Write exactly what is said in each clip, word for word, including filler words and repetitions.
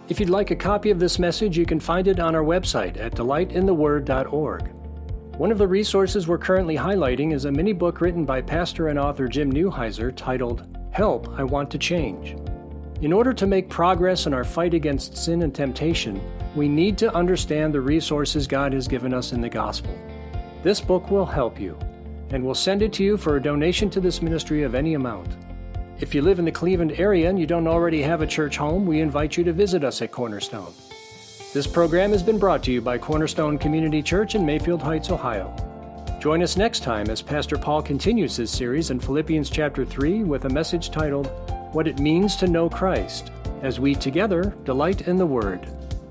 If you'd like a copy of this message, you can find it on our website at delight in the word dot org. One of the resources we're currently highlighting is a mini book written by pastor and author Jim Newheiser titled, Help, I Want to Change. In order to make progress in our fight against sin and temptation, we need to understand the resources God has given us in the gospel. This book will help you, and we'll send it to you for a donation to this ministry of any amount. If you live in the Cleveland area and you don't already have a church home, we invite you to visit us at Cornerstone. This program has been brought to you by Cornerstone Community Church in Mayfield Heights, Ohio. Join us next time as Pastor Paul continues his series in Philippians chapter three with a message titled, What It Means to Know Christ, as we together delight in the Word.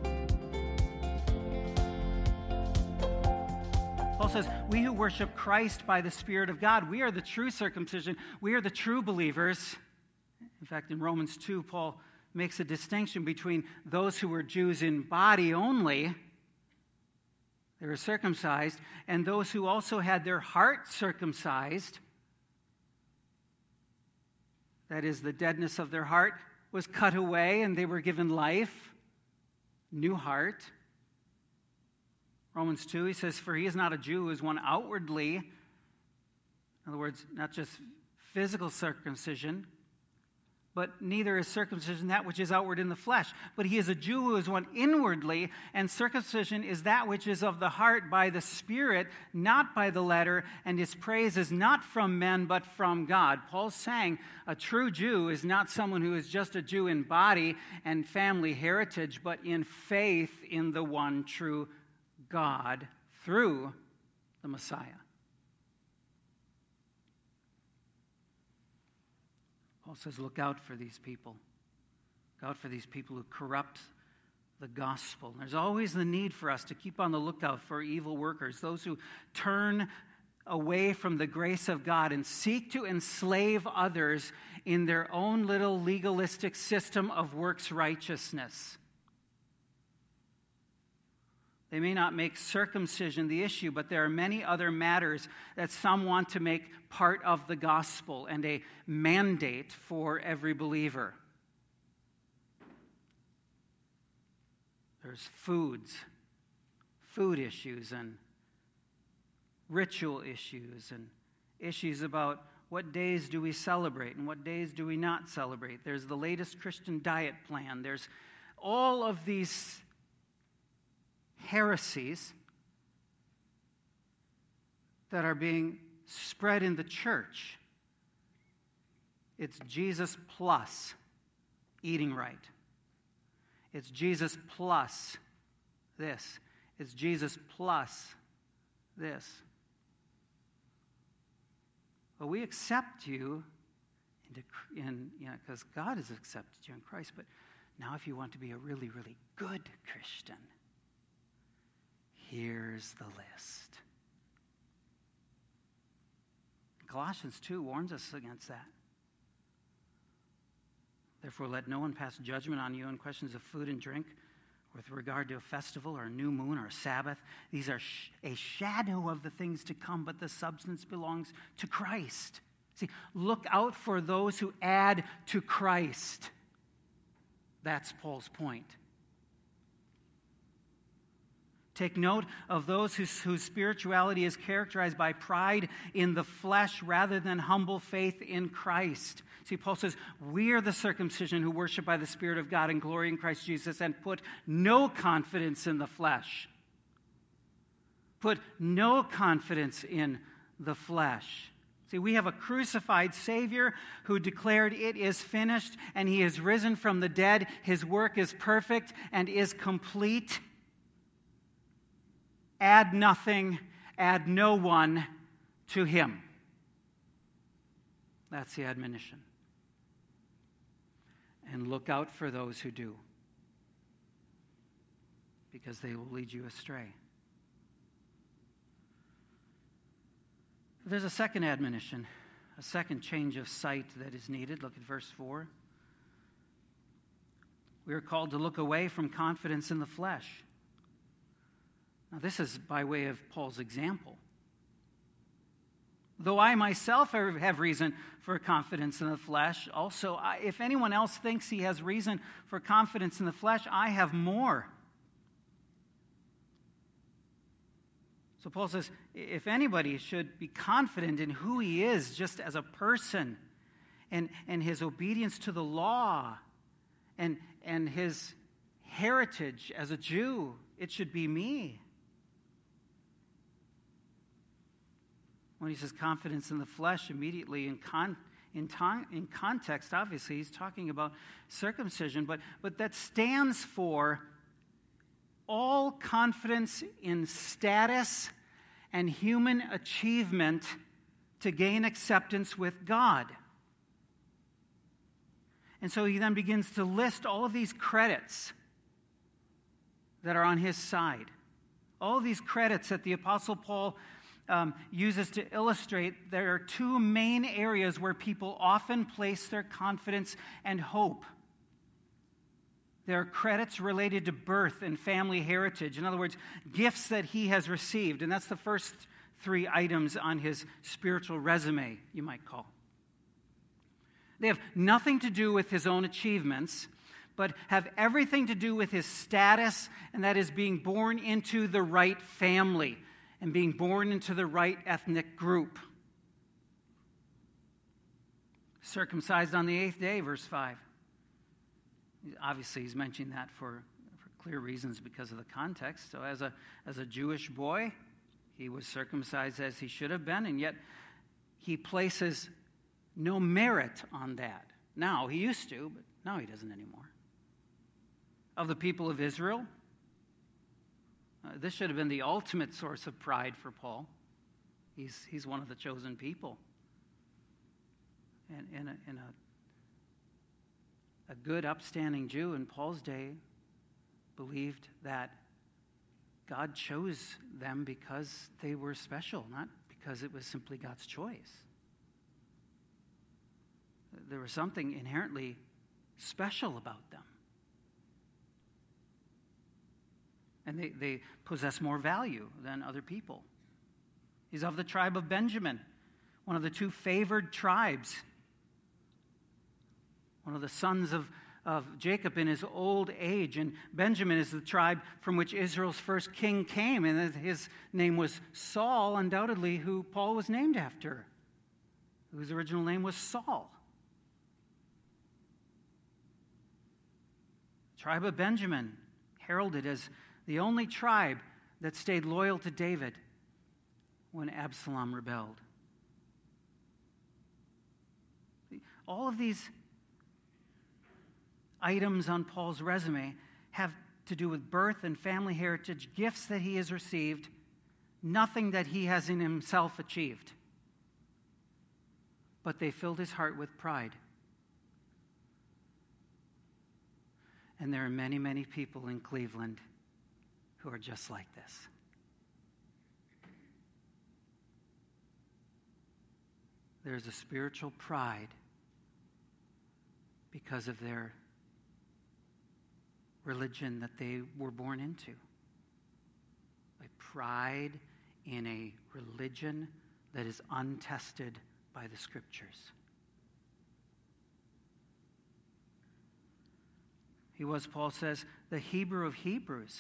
Paul says, we who worship Christ by the Spirit of God, we are the true circumcision. We are the true believers. In fact, in Romans two, Paul makes a distinction between those who were Jews in body only, they were circumcised, and those who also had their heart circumcised. That is, the deadness of their heart was cut away and they were given life, new heart. Romans two, he says, for he is not a Jew who is one outwardly, in other words, not just physical circumcision, but neither is circumcision that which is outward in the flesh. But he is a Jew who is one inwardly, and circumcision is that which is of the heart by the Spirit, not by the letter, and his praise is not from men, but from God. Paul's saying a true Jew is not someone who is just a Jew in body and family heritage, but in faith in the one true God through the Messiah. Paul says, look out for these people. Look out for these people who corrupt the gospel. There's always the need for us to keep on the lookout for evil workers, those who turn away from the grace of God and seek to enslave others in their own little legalistic system of works righteousness. They may not make circumcision the issue, but there are many other matters that some want to make part of the gospel and a mandate for every believer. There's foods, food issues and ritual issues and issues about what days do we celebrate and what days do we not celebrate. There's the latest Christian diet plan. There's all of these heresies that are being spread in the church. It's Jesus plus eating right. It's Jesus plus this. It's Jesus plus this. Well, we accept you into, in, you know, because God has accepted you in Christ. But now if you want to be a really, really good Christian, here's the list. Colossians two warns us against that. Therefore, let no one pass judgment on you in questions of food and drink, with regard to a festival or a new moon or a Sabbath. These are sh- a shadow of the things to come, but the substance belongs to Christ. See, look out for those who add to Christ. That's Paul's point. Take note of those whose, whose spirituality is characterized by pride in the flesh rather than humble faith in Christ. See, Paul says, we are the circumcision who worship by the Spirit of God and glory in Christ Jesus and put no confidence in the flesh. Put no confidence in the flesh. See, we have a crucified Savior who declared it is finished, and he is risen from the dead. His work is perfect and is complete. Add nothing, add no one to him. That's the admonition. And look out for those who do, because they will lead you astray. There's a second admonition, a second change of sight that is needed. Look at verse four. We are called to look away from confidence in the flesh. Now, this is by way of Paul's example. Though I myself have reason for confidence in the flesh, also, I, if anyone else thinks he has reason for confidence in the flesh, I have more. So Paul says, if anybody should be confident in who he is just as a person, and, and his obedience to the law, and, and his heritage as a Jew, it should be me. When he says confidence in the flesh, immediately in con, in, ton, in context, obviously, he's talking about circumcision, but, but that stands for all confidence in status and human achievement to gain acceptance with God. And so he then begins to list all of these credits that are on his side. All of these credits that the Apostle Paul um, uses to illustrate there are two main areas where people often place their confidence and hope. There are credits related to birth and family heritage. In other words, gifts that he has received. And that's the first three items on his spiritual resume, you might call. They have nothing to do with his own achievements, but have everything to do with his status, and that is being born into the right family and being born into the right ethnic group. Circumcised on the eighth day, verse five. Obviously, he's mentioning that for, for clear reasons because of the context. So as a, as a Jewish boy, he was circumcised as he should have been, and yet he places no merit on that. Now, he used to, but now he doesn't anymore. Of the people of Israel, uh, this should have been the ultimate source of pride for Paul. He's, he's one of the chosen people. And in a, in a A good, upstanding Jew in Paul's day believed that God chose them because they were special, not because it was simply God's choice. There was something inherently special about them. And they, they possess more value than other people. He's of the tribe of Benjamin, one of the two favored tribes. One of the sons of, of Jacob in his old age. And Benjamin is the tribe from which Israel's first king came. And his name was Saul, undoubtedly, who Paul was named after, whose original name was Saul. The tribe of Benjamin, heralded as the only tribe that stayed loyal to David when Absalom rebelled. All of these items on Paul's resume have to do with birth and family heritage, gifts that he has received, nothing that he has in himself achieved. But they filled his heart with pride. And there are many, many people in Cleveland who are just like this. There's a spiritual pride because of their religion that they were born into. A pride in a religion that is untested by the Scriptures. He was, Paul says, the Hebrew of Hebrews.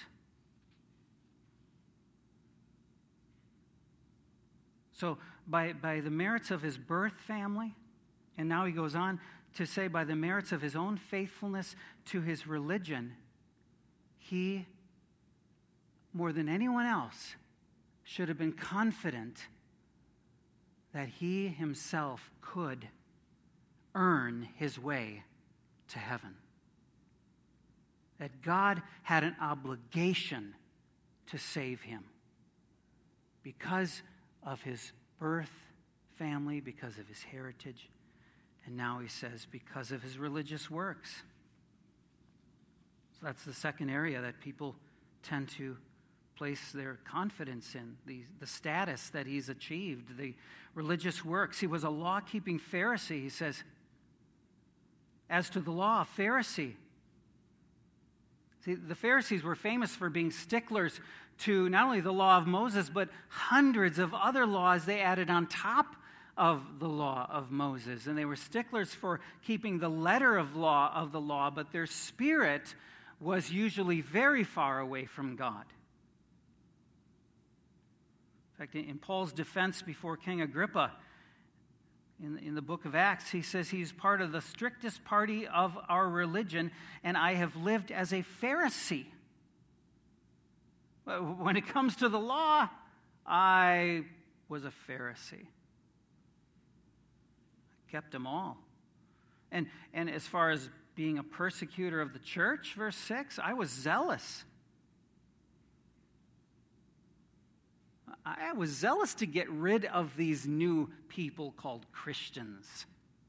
So by, by the merits of his birth family, and now he goes on to say by the merits of his own faithfulness to his religion, he, more than anyone else, should have been confident that he himself could earn his way to heaven. That God had an obligation to save him because of his birth family, because of his heritage, and now he says because of his religious works. So that's the second area that people tend to place their confidence in, the, the status that he's achieved, the religious works. He was a law-keeping Pharisee, he says. As to the law, a Pharisee. See, the Pharisees were famous for being sticklers to not only the law of Moses, but hundreds of other laws they added on top of the law of Moses, and they were sticklers for keeping the letter of law of the law, but their spirit was usually very far away from God. In fact, in Paul's defense before King Agrippa, in, in the book of Acts, he says he's part of the strictest party of our religion, and I have lived as a Pharisee. When it comes to the law, I was a Pharisee. I kept them all. And, and as far as being a persecutor of the church, verse six, I was zealous. I was zealous to get rid of these new people called Christians.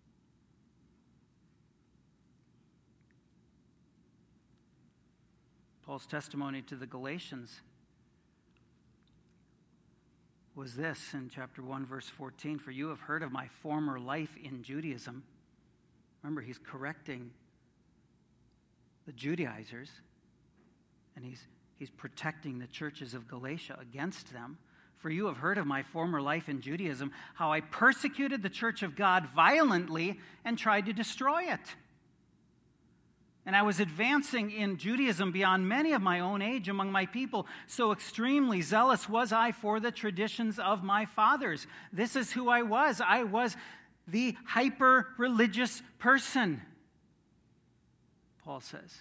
Paul's testimony to the Galatians was this in chapter one, verse fourteen. For you have heard of my former life in Judaism. Remember, he's correcting the Judaizers, and he's, he's protecting the churches of Galatia against them. For you have heard of my former life in Judaism, how I persecuted the church of God violently and tried to destroy it. And I was advancing in Judaism beyond many of my own age among my people. So extremely zealous was I for the traditions of my fathers. This is who I was. I was the hyper-religious person, Paul says.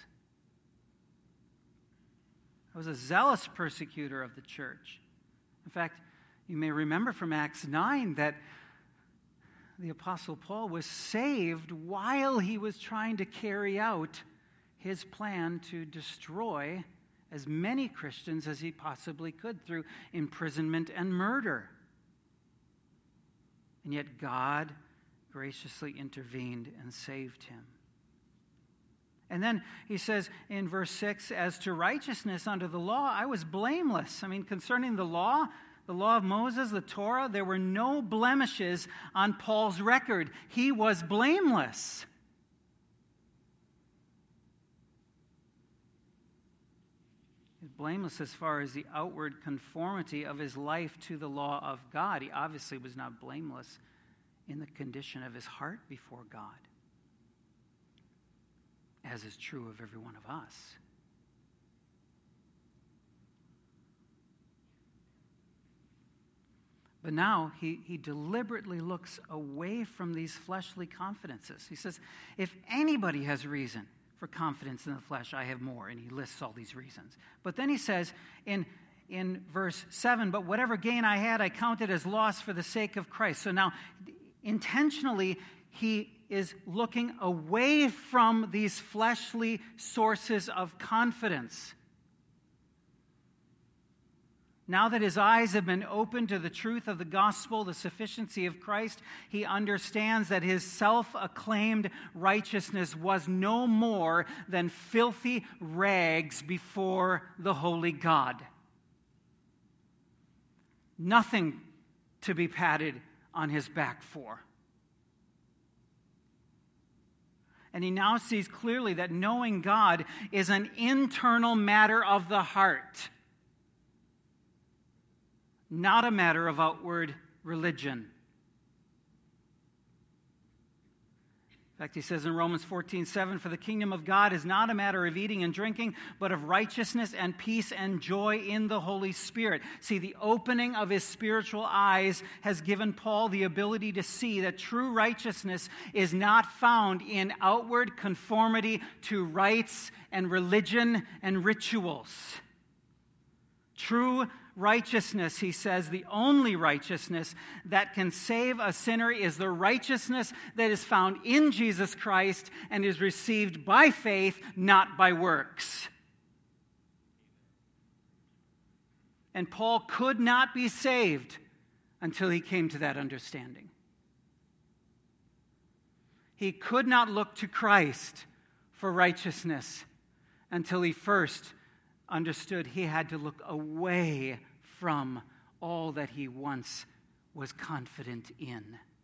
I was a zealous persecutor of the church. In fact, you may remember from Acts nine that the Apostle Paul was saved while he was trying to carry out his plan to destroy as many Christians as he possibly could through imprisonment and murder. And yet God graciously intervened and saved him. And then he says in verse six, as to righteousness under the law, I was blameless. I mean, concerning the law, the law of Moses, the Torah, there were no blemishes on Paul's record. He was blameless. He's blameless as far as the outward conformity of his life to the law of God. He obviously was not blameless in the condition of his heart before God, as is true of every one of us. But now he, he deliberately looks away from these fleshly confidences. He says, if anybody has reason for confidence in the flesh, I have more. And he lists all these reasons. But then he says in, in verse seven, but whatever gain I had, I counted as loss for the sake of Christ. So now, intentionally, he is looking away from these fleshly sources of confidence. Now that his eyes have been opened to the truth of the gospel, the sufficiency of Christ, he understands that his self-acclaimed righteousness was no more than filthy rags before the holy God. Nothing to be patted on his back for. And he now sees clearly that knowing God is an internal matter of the heart, not a matter of outward religion. In fact, he says in Romans fourteen seven, for the kingdom of God is not a matter of eating and drinking, but of righteousness and peace and joy in the Holy Spirit. See, the opening of his spiritual eyes has given Paul the ability to see that true righteousness is not found in outward conformity to rites and religion and rituals. True righteousness, he says, the only righteousness that can save a sinner is the righteousness that is found in Jesus Christ and is received by faith, not by works. And Paul could not be saved until he came to that understanding. He could not look to Christ for righteousness until he first understood he had to look away from all that he once was confident in.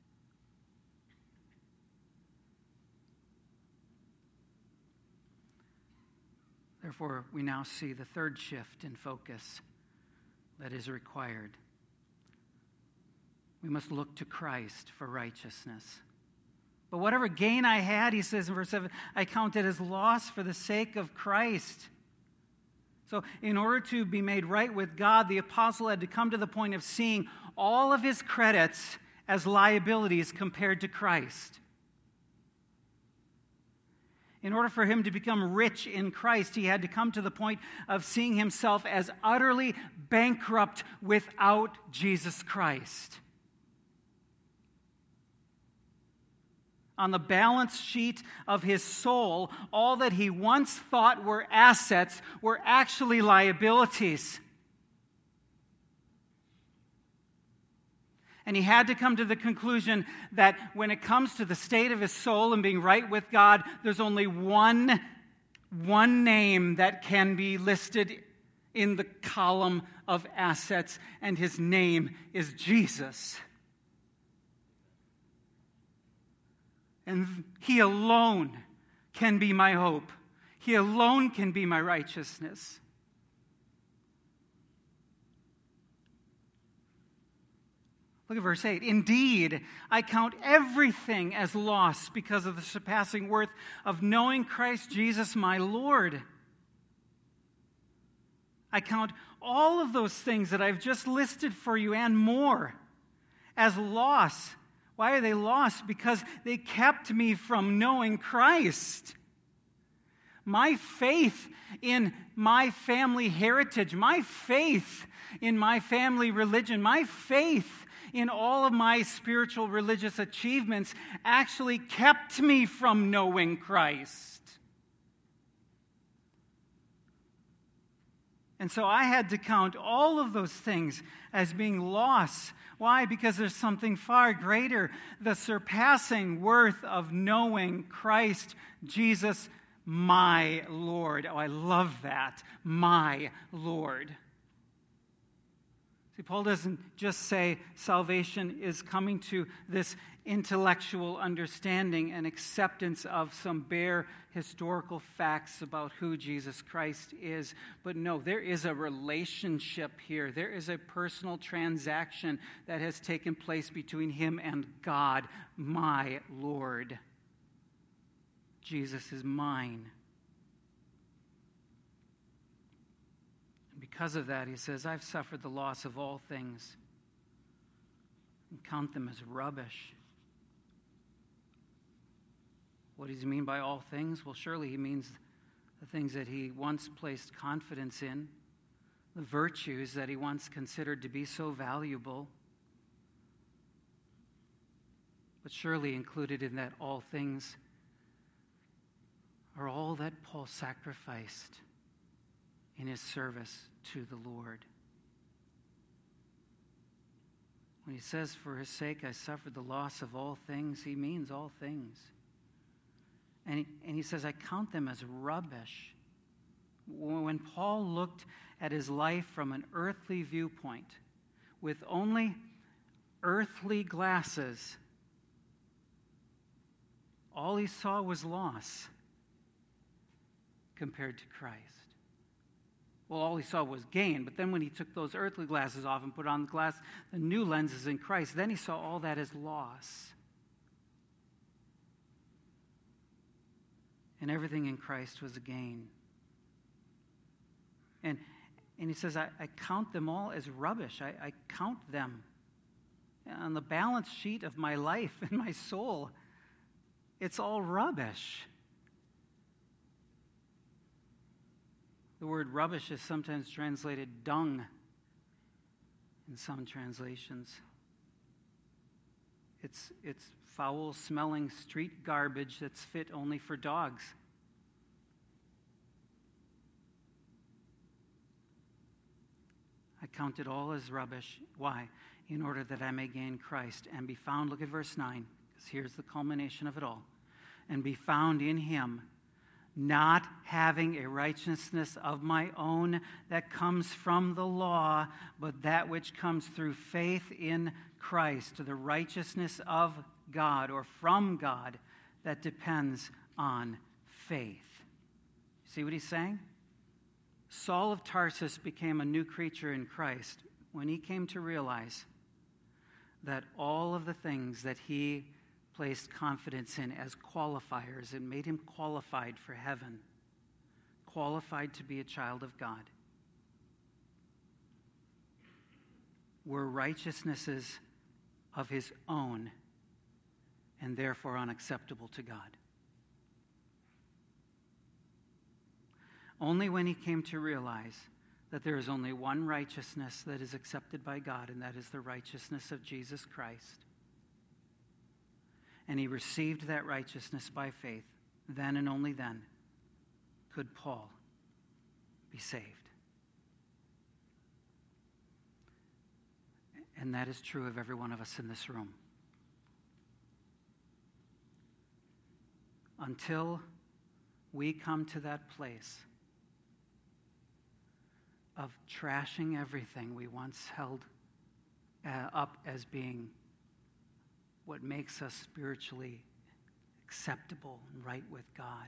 Therefore, we now see the third shift in focus that is required. We must look to Christ for righteousness. But whatever gain I had, he says in verse seven, I count it as loss for the sake of Christ. So in order to be made right with God, the apostle had to come to the point of seeing all of his credits as liabilities compared to Christ. In order for him to become rich in Christ, he had to come to the point of seeing himself as utterly bankrupt without Jesus Christ. On the balance sheet of his soul, all that he once thought were assets were actually liabilities. And he had to come to the conclusion that when it comes to the state of his soul and being right with God, there's only one, one name that can be listed in the column of assets, and his name is Jesus. And he alone can be my hope. He alone can be my righteousness. Look at verse eight. Indeed, I count everything as loss because of the surpassing worth of knowing Christ Jesus my Lord. I count all of those things that I've just listed for you and more as loss. Why are they lost? Because they kept me from knowing Christ. My faith in my family heritage, my faith in my family religion, my faith in all of my spiritual religious achievements actually kept me from knowing Christ. And so I had to count all of those things as being loss. Why? Because there's something far greater, the surpassing worth of knowing Christ Jesus, my Lord. Oh, I love that. My Lord. See, Paul doesn't just say salvation is coming to this intellectual understanding and acceptance of some bare historical facts about who Jesus Christ is. But no, there is a relationship here. There is a personal transaction that has taken place between him and God, my Lord. Jesus is mine. And because of that, he says, I've suffered the loss of all things and count them as rubbish. What does he mean by all things? Well, surely he means the things that he once placed confidence in, the virtues that he once considered to be so valuable. But surely included in that all things are all that Paul sacrificed in his service to the Lord. When he says, for his sake I suffered the loss of all things, he means all things. And he, and he says, I count them as rubbish. When Paul looked at his life from an earthly viewpoint, with only earthly glasses, all he saw was loss compared to Christ. Well, all he saw was gain, but then when he took those earthly glasses off and put on the glass, the new lenses in Christ, then he saw all that as loss. And everything in Christ was a gain. And, and he says, I, I count them all as rubbish. I, I count them on the balance sheet of my life and my soul. It's all rubbish. The word rubbish is sometimes translated dung in some translations. It's, it's foul-smelling street garbage that's fit only for dogs. I count it all as rubbish. Why? In order that I may gain Christ and be found, look at verse nine, because here's the culmination of it all, and be found in him, not having a righteousness of my own that comes from the law, but that which comes through faith in Christ, the righteousness of God or from God that depends on faith. See what he's saying? Saul of Tarsus became a new creature in Christ when he came to realize that all of the things that he placed confidence in as qualifiers and made him qualified for heaven, qualified to be a child of God, were righteousnesses of his own and therefore unacceptable to God. Only when he came to realize that there is only one righteousness that is accepted by God, and that is the righteousness of Jesus Christ, and he received that righteousness by faith, then and only then could Paul be saved. And that is true of every one of us in this room. Until we come to that place of trashing everything we once held uh, up as being what makes us spiritually acceptable and right with God,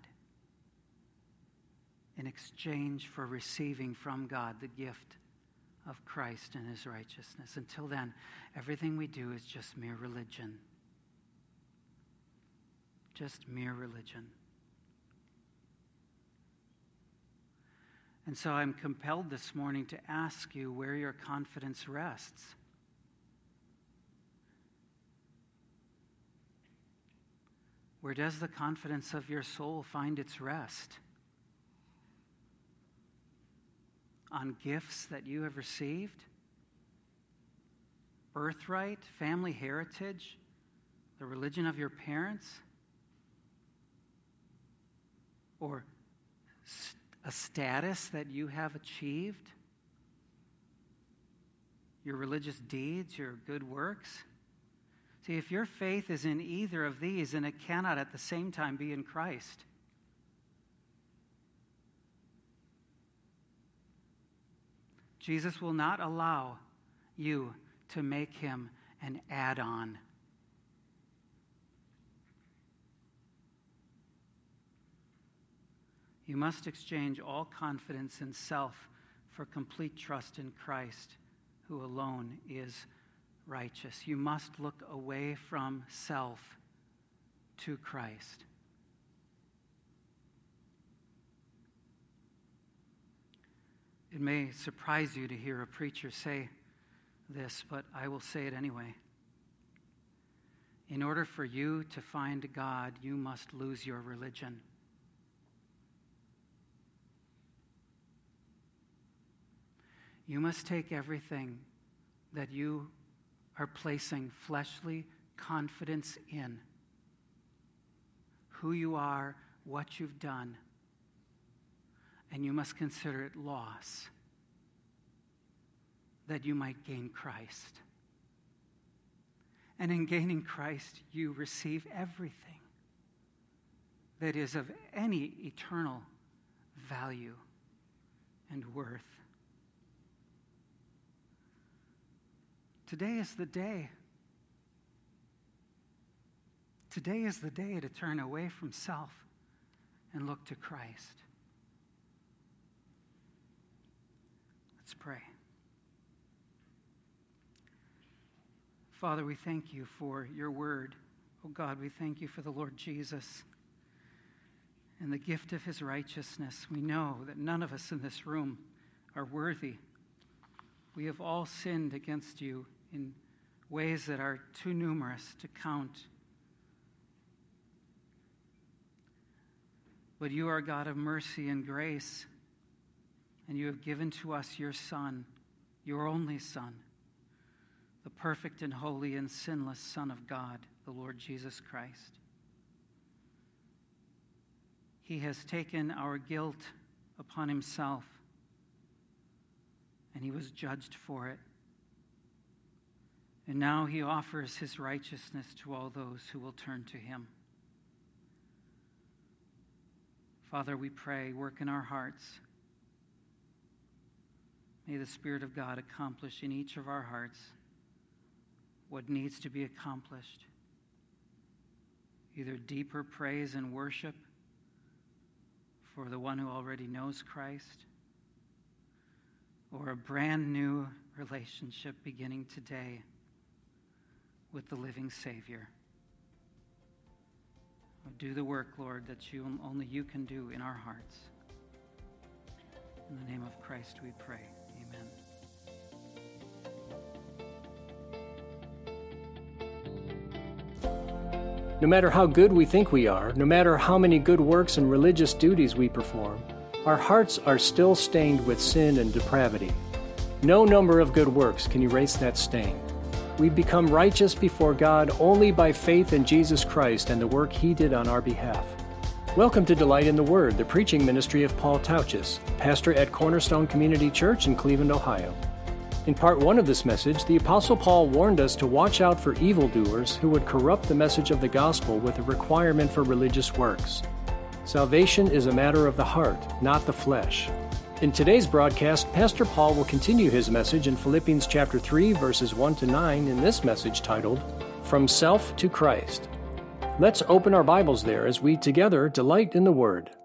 in exchange for receiving from God the gift of Christ and his righteousness. Until then, everything we do is just mere religion. Just mere religion. And so I'm compelled this morning to ask you where your confidence rests. Where does the confidence of your soul find its rest? On gifts that you have received? Birthright, family heritage, the religion of your parents? Or st- a status that you have achieved? Your religious deeds, your good works? See, if your faith is in either of these, then it cannot at the same time be in Christ. Jesus will not allow you to make him an add-on. You must exchange all confidence in self for complete trust in Christ, who alone is righteous. You must look away from self to Christ. It may surprise you to hear a preacher say this, but I will say it anyway. In order for you to find God, you must lose your religion. You must take everything that you are placing fleshly confidence in, who you are, what you've done, and you must consider it loss that you might gain Christ. And in gaining Christ, you receive everything that is of any eternal value and worth. Today is the day. Today is the day to turn away from self and look to Christ. Let's pray. Father, we thank you for your word. Oh God, we thank you for the Lord Jesus and the gift of his righteousness. We know that none of us in this room are worthy. We have all sinned against you in ways that are too numerous to count. But you are God of mercy and grace, and you have given to us your Son, your only Son, the perfect and holy and sinless Son of God, the Lord Jesus Christ. He has taken our guilt upon himself, and he was judged for it. And now he offers his righteousness to all those who will turn to him. Father, we pray, work in our hearts. May the Spirit of God accomplish in each of our hearts what needs to be accomplished. Either deeper praise and worship for the one who already knows Christ, or a brand new relationship beginning today with the living Savior. Do the work, Lord, that you only you can do in our hearts. In the name of Christ we pray. Amen. No matter how good we think we are, no matter how many good works and religious duties we perform, our hearts are still stained with sin and depravity. No number of good works can erase that stain. We become righteous before God only by faith in Jesus Christ and the work He did on our behalf. Welcome to Delight in the Word, the preaching ministry of Paul Tauchis, pastor at Cornerstone Community Church in Cleveland, Ohio. In part one of this message, the Apostle Paul warned us to watch out for evildoers who would corrupt the message of the gospel with a requirement for religious works. Salvation is a matter of the heart, not the flesh. In today's broadcast, Pastor Paul will continue his message in Philippians chapter three, verses one to nine, in this message titled, From Self to Christ. Let's open our Bibles there as we together delight in the Word.